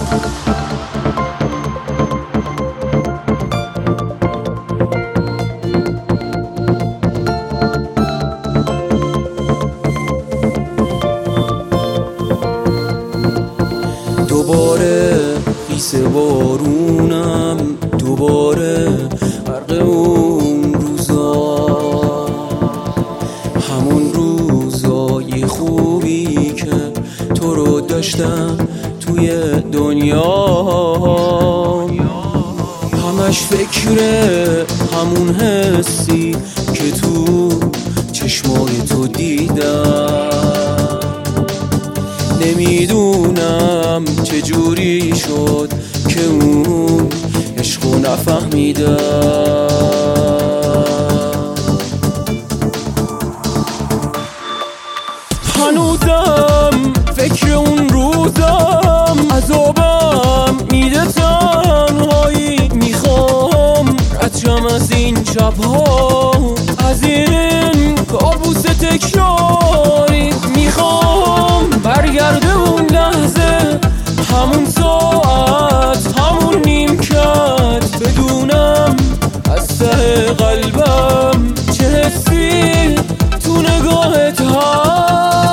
دوباره خیس بارونم، دوباره غرق اون روزا، همون روزای خوبی که تو رو داشتم توی دنیا. همش فکر همون حسی که تو چشمای تو دیدم. نمیدونم چجوری شد که اون عشقو نفهمیدم. هنوزم فکر اون روزم عذابم میده، تنهایی میخوام ردشم از این شبها، از این کابوس تکراری. میخوام برگرده اون لحظه، همون ساعت، همون نیمکت، بدونم از ته قلبم چه حسی تو نگاهت هست.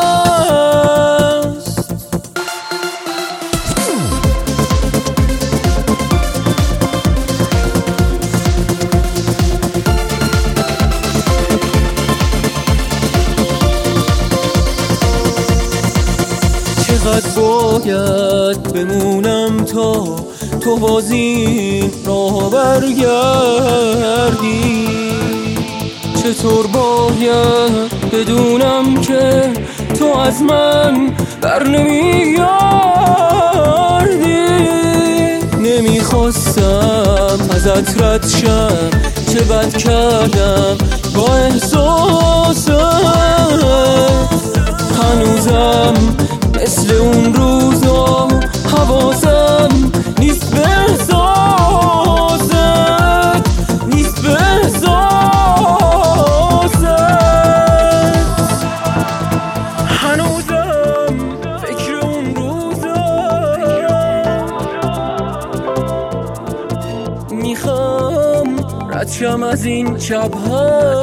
چقدر باید بمونم تا تو باز این راه برگردی؟ چطور باید بدونم که تو از من بر نمیگردی؟ نمیخواستم ازت رد شم، چه بد کردم با احساست. هنوزم مثل اون روزا حواسم نیست به احساست، نیست به احساست. هنوزم فکر اون روزا، میخوام رد شم از این شبها.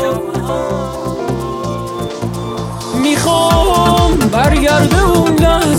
میخوام برگرده اون لحظه،